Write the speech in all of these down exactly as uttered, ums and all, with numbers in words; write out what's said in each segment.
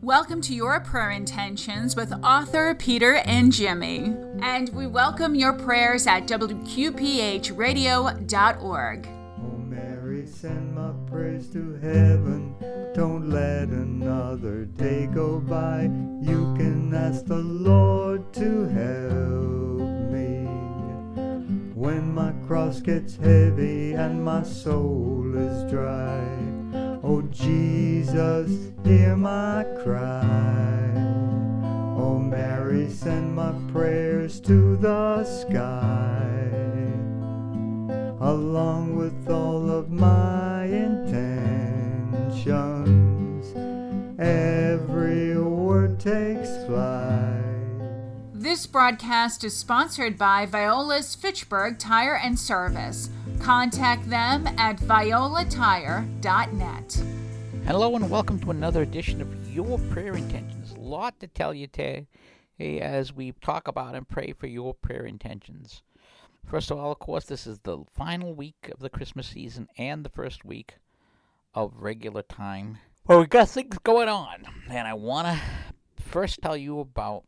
Welcome to Your Prayer Intentions with author Peter and Jimmy. And we welcome your prayers at W Q P H radio dot org. Oh Mary, send my prayers to heaven. Don't let another day go by. You can ask the Lord to help me. When my cross gets heavy and my soul is dry, oh Jesus, hear my cry. Oh Mary, send my prayers to the sky, along with all of my intentions. Every word takes flight. This broadcast is sponsored by Viola's Fitchburg Tire and Service. Contact them at viola tire dot net. Hello and welcome to another edition of Your Prayer Intentions. A lot to tell you today as we talk about and pray for your prayer intentions. First of all, of course, this is the final week of the Christmas season and the first week of regular time. Well, we got things going on, and I want to first tell you about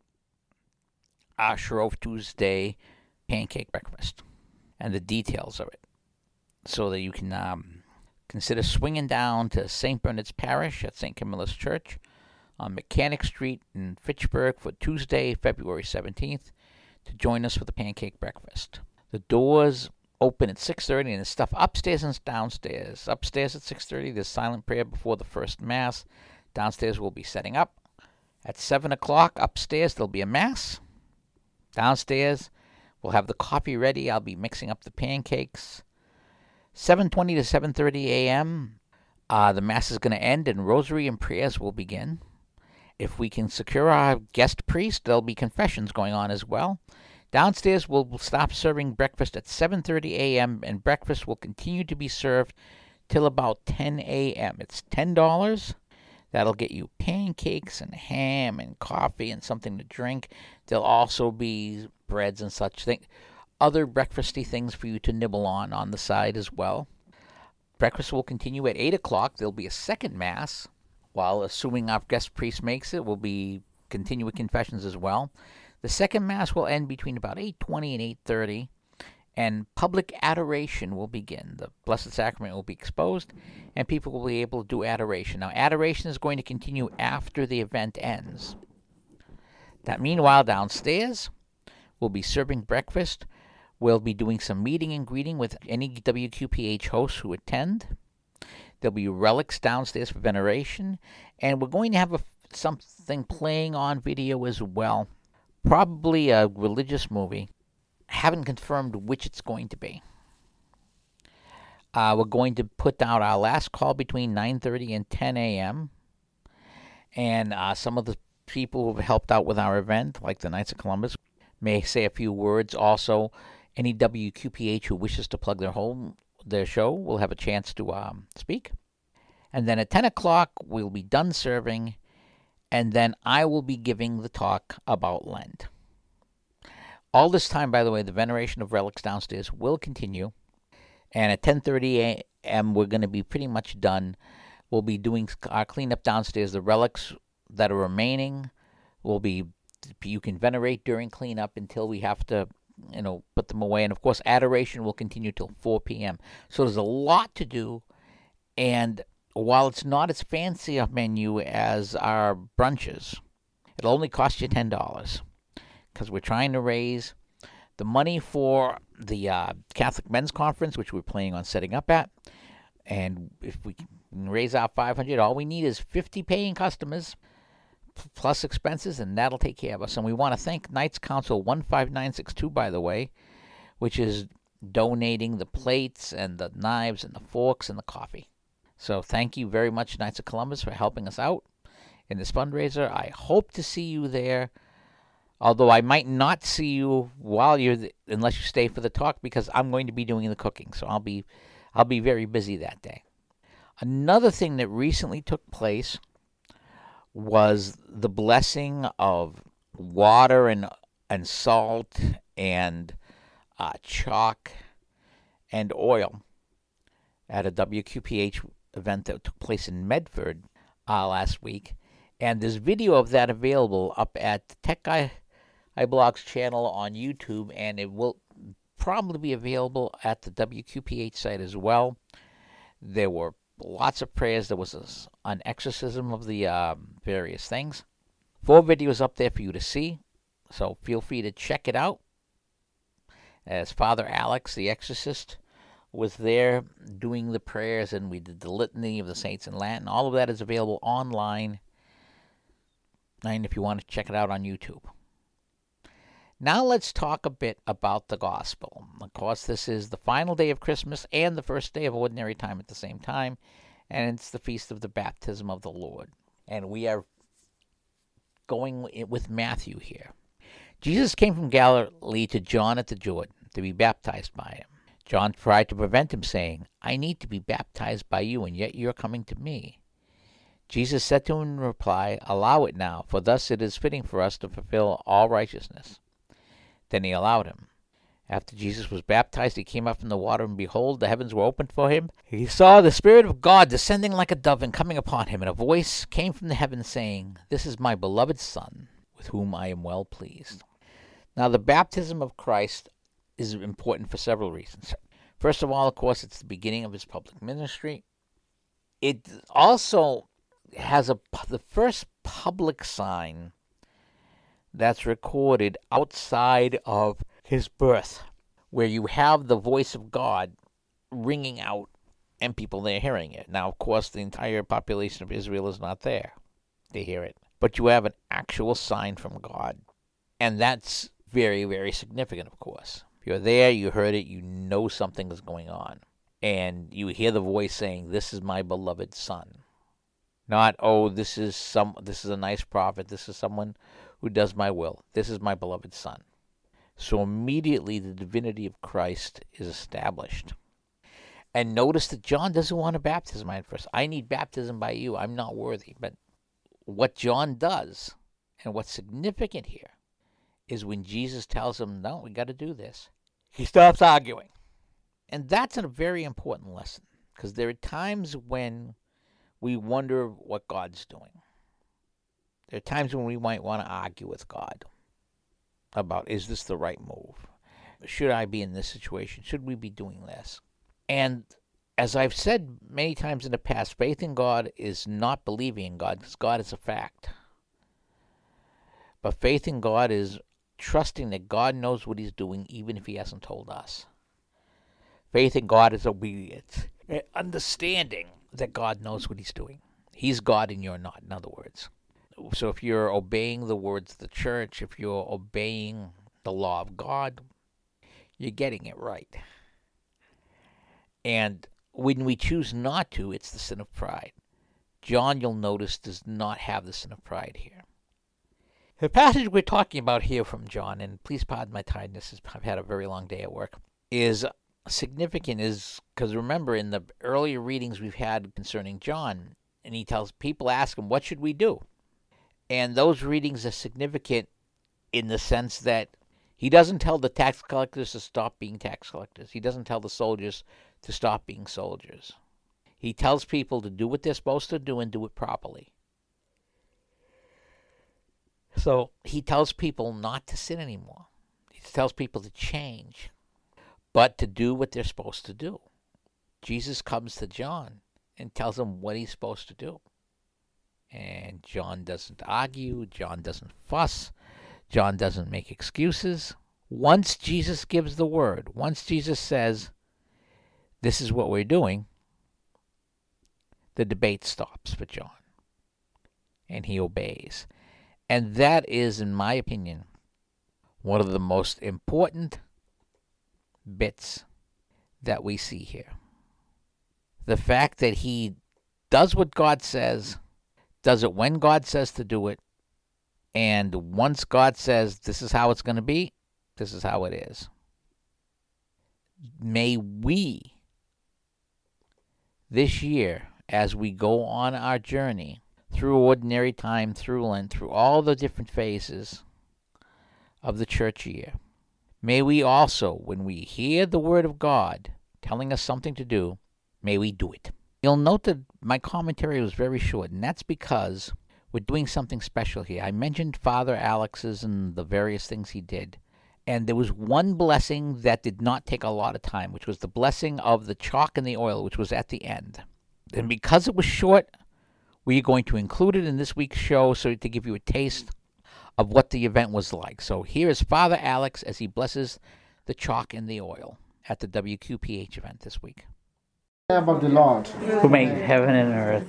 our Shrove Tuesday pancake breakfast and the details of it, so that you can um, consider swinging down to Saint Bernard's Parish at Saint Camilla's Church on Mechanic Street in Fitchburg for Tuesday, February seventeenth, to join us for the pancake breakfast. The doors open at six thirty, and there's stuff upstairs and downstairs. Upstairs at six thirty, there's silent prayer before the first Mass. Downstairs we'll be setting up. At seven o'clock, upstairs there'll be a Mass. Downstairs we'll have the coffee ready. I'll be mixing up the pancakes. seven twenty to seven thirty a.m., uh, the Mass is going to end, and rosary and prayers will begin. If we can secure our guest priest, there'll be confessions going on as well. Downstairs, we'll stop serving breakfast at seven thirty a.m., and breakfast will continue to be served till about ten a.m. It's ten dollars. That'll get you pancakes and ham and coffee and something to drink. There'll also be breads and such things, other breakfasty things for you to nibble on on the side as well. Breakfast will continue at eight o'clock. There'll be a second Mass. While assuming our guest priest makes it, we'll be continue with confessions as well. The second Mass will end between about eight twenty and eight thirty, and public adoration will begin. The Blessed Sacrament will be exposed, and people will be able to do adoration. Now, adoration is going to continue after the event ends. That meanwhile, downstairs, we'll be serving breakfast. We'll be doing some meeting and greeting with any W Q P H hosts who attend. There'll be relics downstairs for veneration, and we're going to have a, something playing on video as well. Probably a religious movie. Haven't confirmed which it's going to be. Uh, we're going to put out our last call between nine thirty and ten a.m. And uh, some of the people who have helped out with our event, like the Knights of Columbus, may say a few words. Also, any W Q P H who wishes to plug their home, their show will have a chance to um, speak. And then at ten o'clock, we'll be done serving, and then I will be giving the talk about Lent. All this time, by the way, the veneration of relics downstairs will continue, and at ten thirty a.m., we're going to be pretty much done. We'll be doing our cleanup downstairs. The relics that are remaining will be, you can venerate during cleanup until we have to, you know, put them away. And, of course, adoration will continue till four p.m. So there's a lot to do, and while it's not as fancy a menu as our brunches, it'll only cost you ten dollars. Because we're trying to raise the money for the uh, Catholic Men's Conference, which we're planning on setting up at. And if we can raise our five hundred dollars, all we need is fifty paying customers plus expenses, and that'll take care of us. And we want to thank Knights Council one five nine six two, by the way, which is donating the plates and the knives and the forks and the coffee. So thank you very much, Knights of Columbus, for helping us out in this fundraiser. I hope to see you there. Although I might not see you while you're th- unless you stay for the talk, because I'm going to be doing the cooking, so I'll be I'll be very busy that day. Another thing that recently took place was the blessing of water and and salt and uh, chalk and oil at a W Q P H event that took place in Medford uh, last week. And there's video of that available up at the Tech Guy iBlog's channel on YouTube, and it will probably be available at the W Q P H site as well. There were lots of prayers. There was a, an exorcism of the um, various things. Four videos up there for you to see, so feel free to check it out. As Father Alex, the exorcist, was there doing the prayers, and we did the litany of the saints in Latin. All of that is available online, and if you want to check it out on YouTube. Now let's talk a bit about the gospel. Of course, this is the final day of Christmas and the first day of Ordinary Time at the same time, and it's the feast of the baptism of the Lord. And we are going with Matthew here. Jesus came from Galilee to John at the Jordan to be baptized by him. John tried to prevent him, saying, "I need to be baptized by you, and yet you are coming to me." Jesus said to him in reply, "Allow it now, for thus it is fitting for us to fulfill all righteousness." Then he allowed him. After Jesus was baptized, he came up from the water, and behold, the heavens were opened for him. He saw the Spirit of God descending like a dove and coming upon him, and a voice came from the heavens saying, "This is my beloved Son, with whom I am well pleased." Now, the baptism of Christ is important for several reasons. First of all, of course, it's the beginning of his public ministry. It also has a the first public sign that's recorded outside of his birth, where you have the voice of God ringing out and people there hearing it. Now, of course, the entire population of Israel is not there. They hear it. But you have an actual sign from God. And that's very, very significant, of course. If you're there, you heard it, you know something is going on. And you hear the voice saying, "This is my beloved Son." Not, "Oh, this is some. This is a nice prophet. This is someone who does my will. This is my beloved Son." So immediately the divinity of Christ is established. And notice that John doesn't want a baptism at first. "I need baptism by you. I'm not worthy." But what John does, and what's significant here, is when Jesus tells him, "No, we got to do this," he stops arguing. And that's a very important lesson, because there are times when we wonder what God's doing. There are times when we might want to argue with God about, is this the right move? Should I be in this situation? Should we be doing this? And as I've said many times in the past, faith in God is not believing in God, because God is a fact. But faith in God is trusting that God knows what he's doing, even if he hasn't told us. Faith in God is obedience, understanding that God knows what he's doing. He's God and you're not, in other words. So if you're obeying the words of the church, if you're obeying the law of God, you're getting it right. And when we choose not to, it's the sin of pride. John, you'll notice, does not have the sin of pride here. The passage we're talking about here from John, and please pardon my tiredness, I've had a very long day at work, is significant, is because remember in the earlier readings we've had concerning John, and he tells people, ask him, "What should we do?" And those readings are significant in the sense that he doesn't tell the tax collectors to stop being tax collectors. He doesn't tell the soldiers to stop being soldiers. He tells people to do what they're supposed to do and do it properly. So he tells people not to sin anymore. He tells people to change, but to do what they're supposed to do. Jesus comes to John and tells him what he's supposed to do. And John doesn't argue. John doesn't fuss. John doesn't make excuses. Once Jesus gives the word, once Jesus says, "This is what we're doing," the debate stops for John. And he obeys. And that is, in my opinion, one of the most important bits that we see here. The fact that he does what God says, does it when God says to do it, and once God says this is how it's going to be, this is how it is. May we, this year, as we go on our journey through Ordinary Time, through Lent, through all the different phases of the church year, may we also, when we hear the word of God telling us something to do, may we do it. You'll note that my commentary was very short, and that's because we're doing something special here. I mentioned Father Alex's and the various things he did. And there was one blessing that did not take a lot of time, which was the blessing of the chalk and the oil, which was at the end. And because it was short, we are going to include it in this week's show so to give you a taste of what the event was like. So here is Father Alex as he blesses the chalk and the oil at the W Q P H event this week. In the name of the Lord, who made heaven and earth.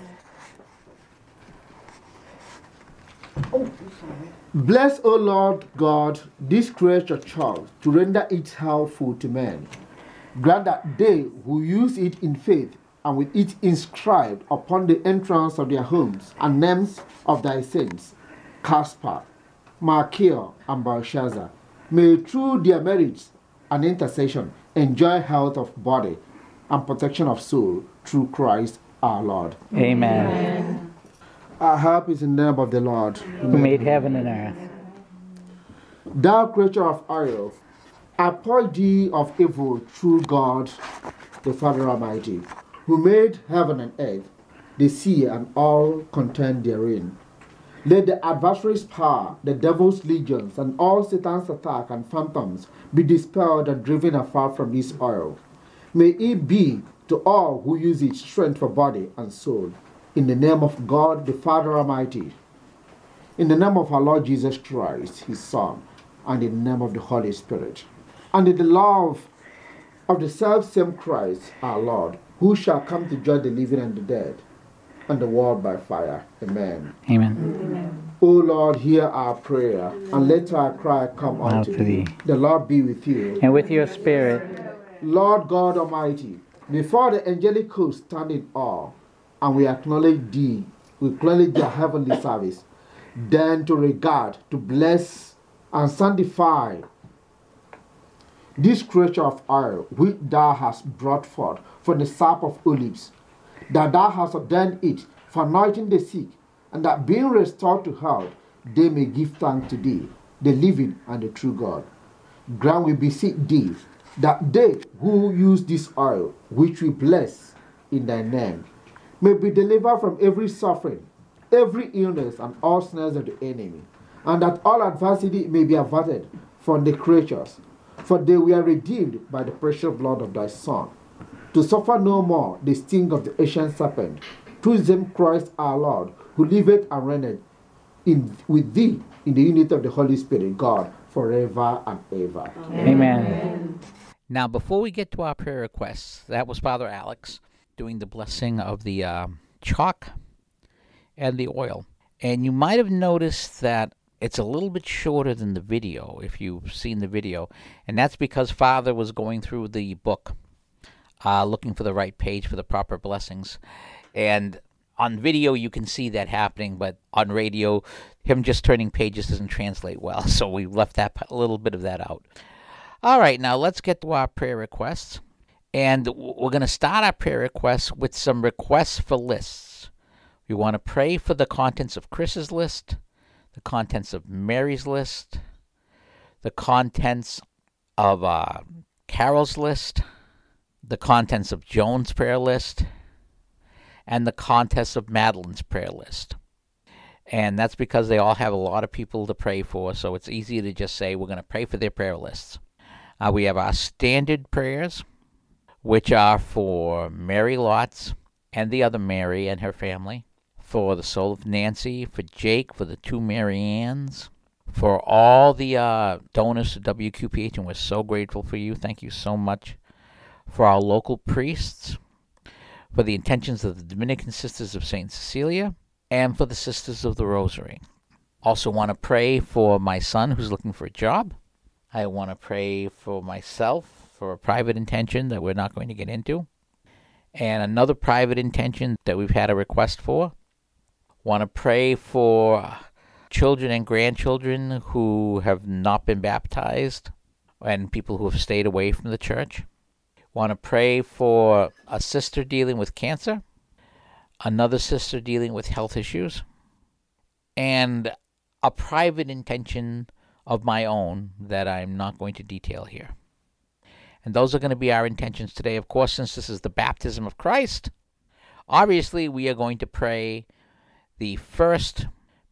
Bless, O Lord God, this creature child to render it helpful to men. Grant that they who use it in faith and with it inscribed upon the entrance of their homes and names of thy saints, Caspar, Malchior, and Belshazzar, may through their merits and intercession enjoy health of body and protection of soul through Christ our Lord. Amen. Amen. Our help is in the name of the Lord, who made heaven and earth. Thou creature of oil, I purge thee of evil through God, the Father Almighty, who made heaven and earth, the sea and all contained therein. Let the adversary's power, the devil's legions, and all Satan's attack and phantoms be dispelled and driven afar from this oil. May it be to all who use it strength for body and soul. In the name of God, the Father Almighty, in the name of our Lord Jesus Christ, his Son, and in the name of the Holy Spirit, and in the love of the self-same Christ, our Lord, who shall come to judge the living and the dead, and the world by fire. Amen. Amen. Amen. O Lord, hear our prayer, and let our cry come unto thee. The Lord be with you. And with your spirit. Lord God Almighty, before the angelic host stand in awe, and we acknowledge thee, we acknowledge their heavenly service, then to regard, to bless, and sanctify this creature of oil which thou hast brought forth from the sap of olives, that thou hast ordained it for anointing the sick, and that being restored to health, they may give thanks to thee, the living and the true God. Grant, we beseech thee, that they who use this oil, which we bless in thy name, may be delivered from every suffering, every illness, and all snares of the enemy, and that all adversity may be averted from the creatures, for they were redeemed by the precious blood of thy Son, to suffer no more the sting of the ancient serpent, through them Christ our Lord, who liveth and reigneth in, with thee in the unity of the Holy Spirit, God, forever and ever. Amen. Amen. Now, before we get to our prayer requests, that was Father Alex doing the blessing of the uh, chalk and the oil. And you might have noticed that it's a little bit shorter than the video, if you've seen the video. And that's because Father was going through the book, uh, looking for the right page for the proper blessings. And on video, you can see that happening, but on radio, him just turning pages doesn't translate well. So we left that a little bit of that out. All right, now let's get to our prayer requests. And we're going to start our prayer requests with some requests for lists. We want to pray for the contents of Chris's list, the contents of Mary's list, the contents of uh, Carol's list, the contents of Joan's prayer list, and the contents of Madeline's prayer list. And that's because they all have a lot of people to pray for, so it's easy to just say we're going to pray for their prayer lists. Uh, we have our standard prayers, which are for Mary Lotz and the other Mary and her family, for the soul of Nancy, for Jake, for the two Mary Anns, for all the uh, donors to W Q P H, and we're so grateful for you. Thank you so much. For our local priests, for the intentions of the Dominican Sisters of Saint Cecilia, and for the Sisters of the Rosary. Also want to pray for my son who's looking for a job. I want to pray for myself for a private intention that we're not going to get into. And another private intention that we've had a request for. Want to pray for children and grandchildren who have not been baptized and people who have stayed away from the church. Want to pray for a sister dealing with cancer, another sister dealing with health issues, and a private intention of my own that I'm not going to detail here. And those are going to be our intentions today. Of course, since this is the baptism of Christ, obviously we are going to pray the first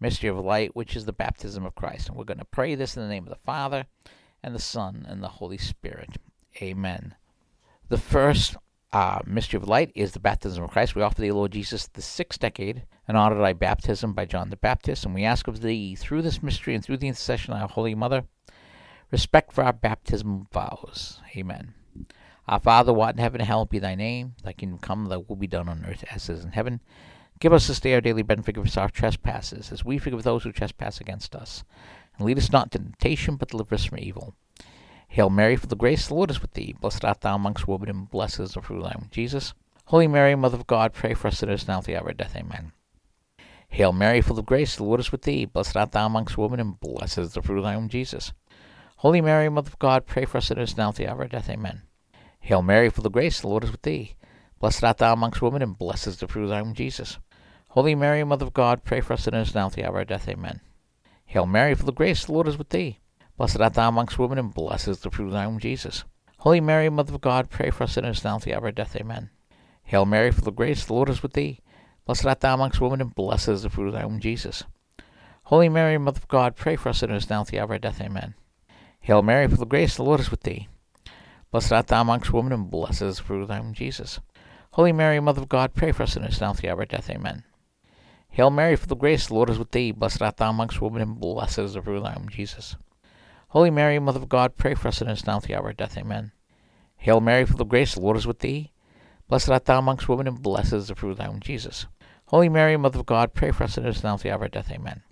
mystery of light, which is the baptism of Christ. And we're going to pray this in the name of the Father, and the Son, and the Holy Spirit. Amen. The first uh, mystery of light is the baptism of Christ. We offer thee, Lord Jesus, the sixth decade, and honor thy baptism by John the Baptist. And we ask of thee, through this mystery and through the intercession of our Holy Mother, respect for our baptism vows. Amen. Our Father, who art in heaven, hallowed be thy name. Thy kingdom come, thy will be done on earth as it is in heaven. Give us this day our daily bread, and forgive us our trespasses, as we forgive those who trespass against us. And lead us not into temptation, but deliver us from evil. Hail Mary, full of grace, the Lord is with thee. Blessed art thou amongst women, and blessed is the fruit of thy womb, Jesus. Holy Mary, Mother of God, pray for us sinners now at the hour of death. Amen. Hail Mary, full of grace, the Lord is with thee. Blessed art thou amongst women, and blessed is the fruit of thy womb, Jesus. Holy Mary, Mother of God, pray for us sinners now at the hour of death. Amen. Hail Mary, full of grace, the Lord is with thee. Blessed art thou amongst women, and blessed is the fruit of thy womb, Jesus. Holy Mary, Mother of God, pray for us sinners now at the hour of death. Amen. Hail Mary, full of grace, the Lord is with thee. Blessed art thou amongst women, and blessed is the fruit of thy womb, Jesus. Holy Mary, Mother of God, pray for us sinners now at the hour of death. Amen. Hail Mary, full of grace, the Lord is with thee. Blessed art thou amongst women, and blessed is the fruit of thy womb, Jesus. Holy Mary, Mother of God, pray for us sinners now at the hour of death. Amen. Hail Mary, full of grace, the Lord is with thee. Blessed art thou amongst women, and blessed is the fruit of thy womb, Jesus. Holy Mary, Mother of God, pray for us sinners now at the hour of death. Amen. Hail Mary, full of grace, the Lord is with thee. Blessed art thou amongst women, and blessed is the fruit of thy womb, Jesus. Holy Mary, Mother of God, pray for us sinners now at the hour of death. Amen. Hail Mary, full of grace, the Lord is with thee. Blessed art thou amongst women, and blessed is the fruit of thy womb, Jesus. Holy Mary, Mother of God, pray for us sinners now at the hour of death. Amen.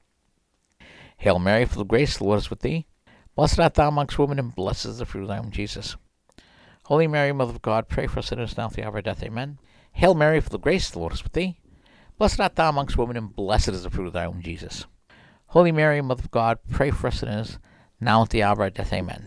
Hail Mary, full of grace, the Lord is with thee. Blessed art thou amongst women, and blessed is the fruit of thy womb, Jesus. Holy Mary, Mother of God, pray for us sinners now at the hour of death. Amen. Hail Mary, full of grace, the Lord is with thee. Blessed art thou amongst women, and blessed is the fruit of thy womb, Jesus. Holy Mary, Mother of God, pray for us sinners now at the hour of death. Amen.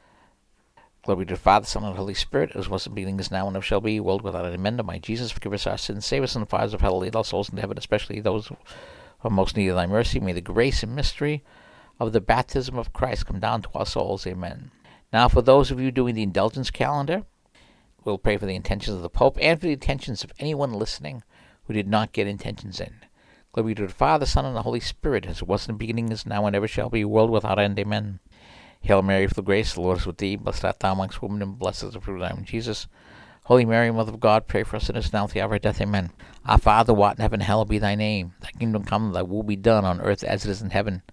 Glory to the Father, Son, and Holy Spirit, as was in the beginning, is now, and ever shall be, world without an end. O my Jesus, forgive us our sins, save us from the fires of hell, lead all souls into heaven, especially those who are most need of thy mercy. May the grace and mystery of the baptism of Christ come down to our souls. Amen. Now, for those of you doing the indulgence calendar, we'll pray for the intentions of the Pope and for the intentions of anyone listening who did not get intentions in. Glory to the Father, Son, and the Holy Spirit, as it was in the beginning, is now, and ever shall be, world without end. Amen. Hail Mary, full of grace, the Lord is with thee. Blessed art thou amongst women, and blessed is the fruit of thy womb, Jesus. Holy Mary, Mother of God, pray for us sinners now at the hour of death. Amen. Our Father, who art in heaven, hallowed be thy name. Thy kingdom come, thy will be done on earth as it is in heaven.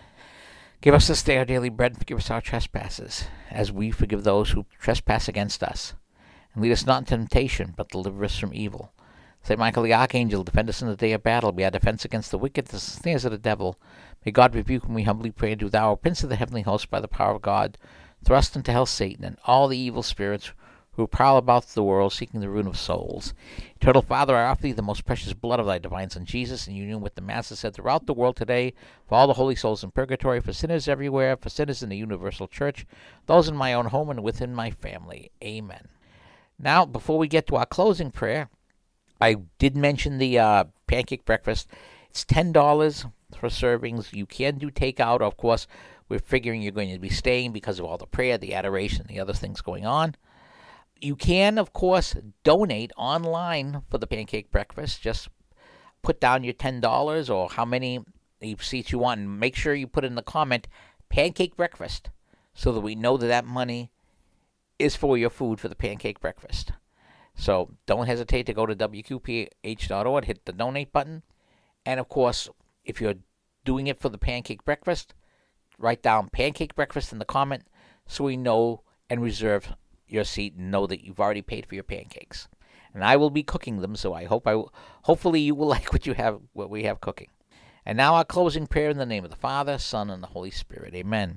Give us this day our daily bread, and forgive us our trespasses, as we forgive those who trespass against us. And lead us not into temptation, but deliver us from evil. Saint Michael the Archangel, defend us in the day of battle. Be our defense against the wicked, the snares of the devil. May God rebuke whom we humbly pray, and do thou, O Prince of the heavenly host, by the power of God, thrust into hell Satan and all the evil spirits who prowl about the world, seeking the ruin of souls. Eternal Father, I offer thee the most precious blood of thy divine Son Jesus, in union with the Masses said throughout the world today, for all the holy souls in purgatory, for sinners everywhere, for sinners in the universal church, those in my own home and within my family. Amen. Now, before we get to our closing prayer, I did mention the uh, pancake breakfast. It's ten dollars for servings. You can do takeout. Of course, we're figuring you're going to be staying because of all the prayer, the adoration, the other things going on. You can, of course, donate online for the pancake breakfast. Just put down your ten dollars or how many seats you want, and make sure you put in the comment, pancake breakfast, so that we know that that money is for your food for the pancake breakfast. So don't hesitate to go to W Q P H dot org, hit the donate button. And, of course, if you're doing it for the pancake breakfast, write down pancake breakfast in the comment so we know and reserve your seat and know that you've already paid for your pancakes. And I will be cooking them, so I hope I will, hopefully you will like what you have, what we have cooking. And now our closing prayer in the name of the Father, Son, and the Holy Spirit. Amen.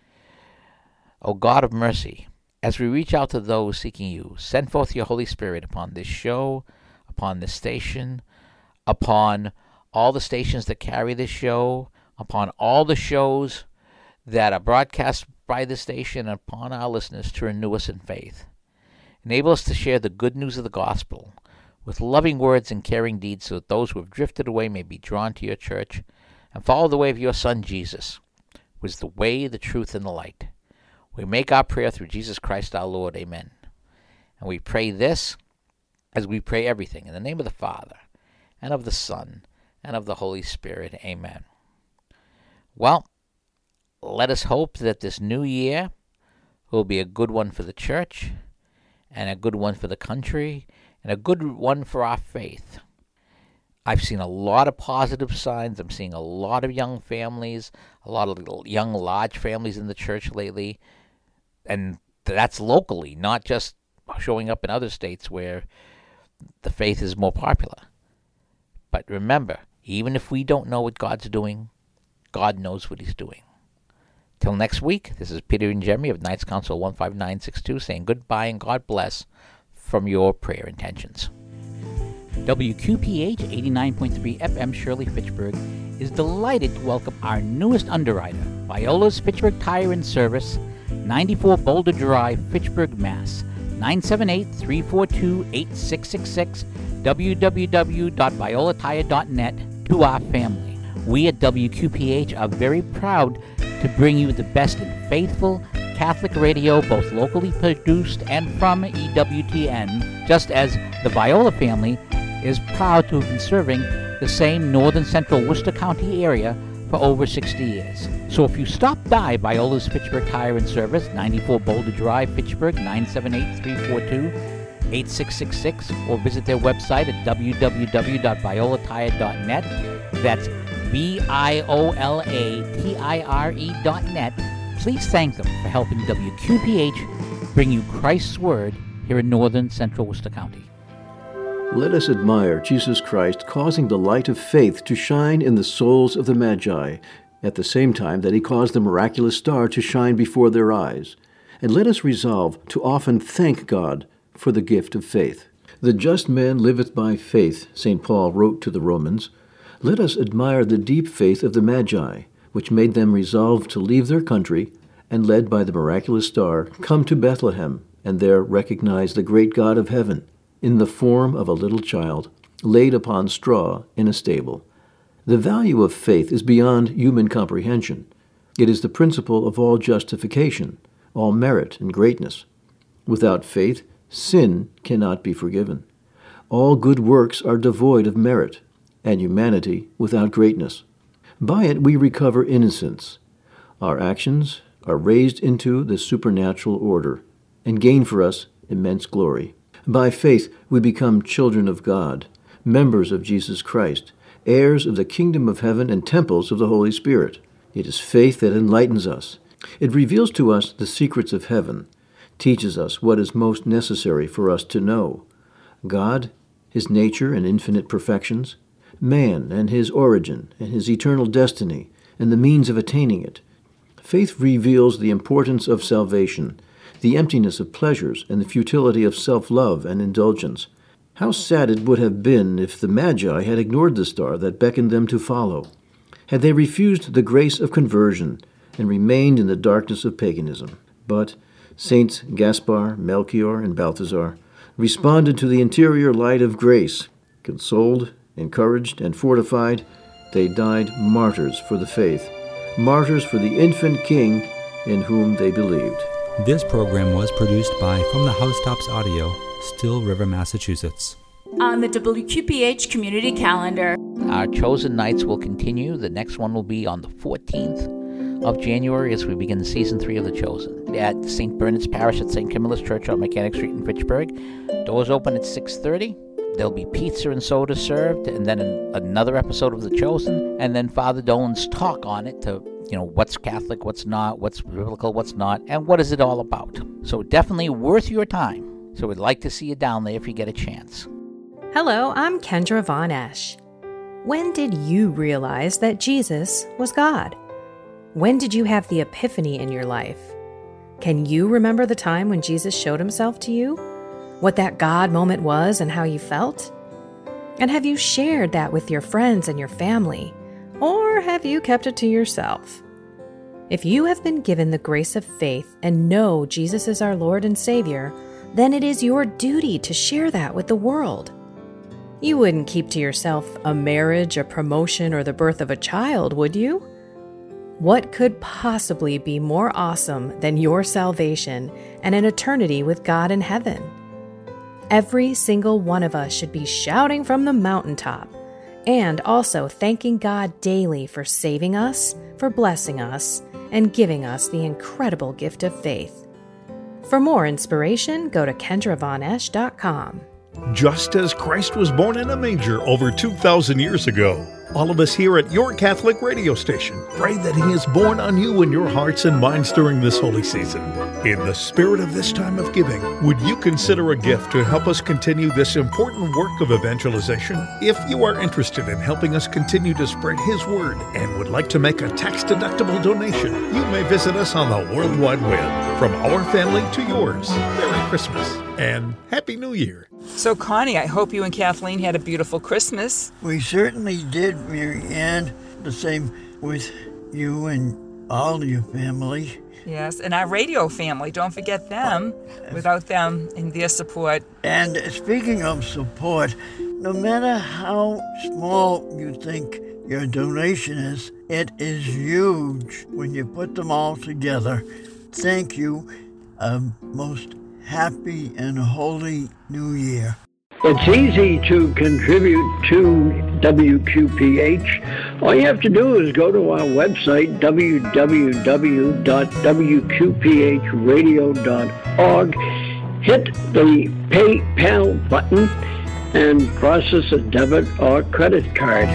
O God of mercy, as we reach out to those seeking you, send forth your Holy Spirit upon this show, upon this station, upon all the stations that carry this show, upon all the shows that are broadcast by this station, and upon our listeners to renew us in faith. Enable us to share the good news of the gospel with loving words and caring deeds, so that those who have drifted away may be drawn to your church and follow the way of your Son, Jesus, who is the way, the truth, and the light. We make our prayer through Jesus Christ our Lord. Amen. And we pray this as we pray everything in the name of the Father, and of the Son, and of the Holy Spirit. Amen. Well, let us hope that this new year will be a good one for the church, and a good one for the country, and a good one for our faith. I've seen a lot of positive signs. I'm seeing a lot of young families, a lot of young, large families in the church lately. And that's locally, not just showing up in other states where the faith is more popular. But remember, even if we don't know what God's doing, God knows what he's doing. Till next week, this is Peter and Jeremy of Knights Council one five nine six two saying goodbye and God bless from your prayer intentions. W Q P H eighty-nine point three F M Shirley Fitchburg is delighted to welcome our newest underwriter, Viola's Fitchburg Tire and Service, ninety-four Boulder Drive, Fitchburg, Mass. nine seven eight, three four two, eight six six six, w w w dot viola tire dot net, to our family. We at W Q P H are very proud to bring you the best in faithful Catholic radio, both locally produced and from E W T N, just as the Viola family is proud to have been serving the same northern central Worcester County area for over sixty years. So if you stop by Viola's Fitchburg Tire and Service, ninety-four Boulder Drive, Fitchburg, nine seven eight, three four two, eight six six six, or visit their website at w w w dot viola tire dot net, that's V I O L A T I R E dot net, please thank them for helping W Q P H bring you Christ's Word here in northern central Worcester County. Let us admire Jesus Christ causing the light of faith to shine in the souls of the Magi, at the same time that he caused the miraculous star to shine before their eyes. And let us resolve to often thank God for the gift of faith. The just man liveth by faith, Saint Paul wrote to the Romans. Let us admire the deep faith of the Magi, which made them resolve to leave their country, and led by the miraculous star, come to Bethlehem, and there recognize the great God of heaven, in the form of a little child, laid upon straw in a stable. The value of faith is beyond human comprehension. It is the principle of all justification, all merit and greatness. Without faith, sin cannot be forgiven. All good works are devoid of merit, and humanity without greatness. By it we recover innocence. Our actions are raised into the supernatural order, and gain for us immense glory. By faith we become children of God, members of Jesus Christ, heirs of the kingdom of heaven and temples of the Holy Spirit. It is faith that enlightens us. It reveals to us the secrets of heaven, teaches us what is most necessary for us to know: God, his nature and infinite perfections, man and his origin and his eternal destiny and the means of attaining it. Faith reveals the importance of salvation, the emptiness of pleasures, and the futility of self-love and indulgence. How sad it would have been if the Magi had ignored the star that beckoned them to follow, had they refused the grace of conversion and remained in the darkness of paganism. But Saints Gaspar, Melchior, and Balthazar responded to the interior light of grace. Consoled, encouraged, and fortified, they died martyrs for the faith, martyrs for the infant King in whom they believed. This program was produced by From the Housetops Audio, Still River, Massachusetts. On the W Q P H community calendar, Our Chosen Nights will continue. The next one will be on the fourteenth of January as we begin season three of The Chosen at Saint Bernard's Parish at Saint Camilla's Church on Mechanic Street in Fitchburg. Doors open at six thirty. There'll be pizza and soda served, and then an, another episode of The Chosen, and then Father Dolan's talk on it to, you know, what's Catholic, what's not, what's biblical, what's not, and what is it all about. So definitely worth your time. So we'd like to see you down there if you get a chance. Hello, I'm Kendra Von Esch. When did you realize that Jesus was God? When did you have the epiphany in your life? Can you remember the time when Jesus showed himself to you? What that God moment was and how you felt? And have you shared that with your friends and your family? Or have you kept it to yourself? If you have been given the grace of faith and know Jesus is our Lord and Savior, then it is your duty to share that with the world. You wouldn't keep to yourself a marriage, a promotion, or the birth of a child, would you? What could possibly be more awesome than your salvation and an eternity with God in heaven? Every single one of us should be shouting from the mountaintop, and also thanking God daily for saving us, for blessing us, and giving us the incredible gift of faith. For more inspiration, go to kendra von esch dot com. Just as Christ was born in a manger over two thousand years ago, all of us here at your Catholic radio station pray that He is born on you in your hearts and minds during this holy season. In the spirit of this time of giving, would you consider a gift to help us continue this important work of evangelization? If you are interested in helping us continue to spread His word and would like to make a tax-deductible donation, you may visit us on the World Wide Web. From our family to yours, Merry Christmas and Happy New Year. So, Connie, I hope you and Kathleen had a beautiful Christmas. We certainly did, Mary Ann. The same with you and all your family. Yes, and our radio family. Don't forget them. Without them and their support. And speaking of support, no matter how small you think your donation is, it is huge when you put them all together. Thank you. A most happy and holy New Year. It's easy to contribute to W Q P H. All you have to do is go to our website, w w w dot w q p h radio dot org, hit the PayPal button, and process a debit or credit card.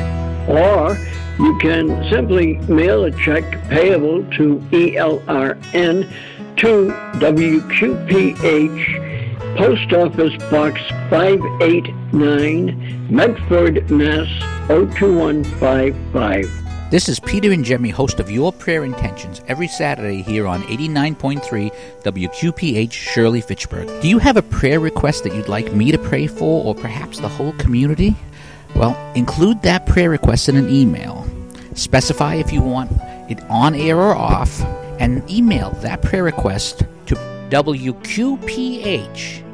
Or you can simply mail a check payable to E L R N to W Q P H, Post Office Box five eighty-nine, Medford, Mass. oh two one five five. This is Peter and Jemmy, host of Your Prayer Intentions, every Saturday here on eighty-nine point three W Q P H Shirley-Fitchburg. Do you have a prayer request that you'd like me to pray for, or perhaps the whole community? Well, include that prayer request in an email. Specify if you want it on air or off, and email that prayer request to W Q P H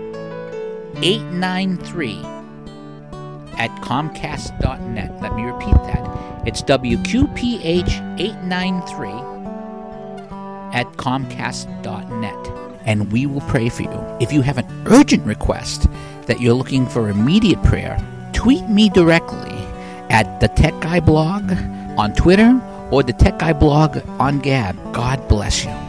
eight nine three at comcast dot net. Let me repeat that. It's W Q P H eight nine three at comcast dot net, and we will pray for you. If you have an urgent request that you're looking for immediate prayer, tweet me directly at the Tech Guy Blog on Twitter or the Tech Guy Blog on Gab. God bless you.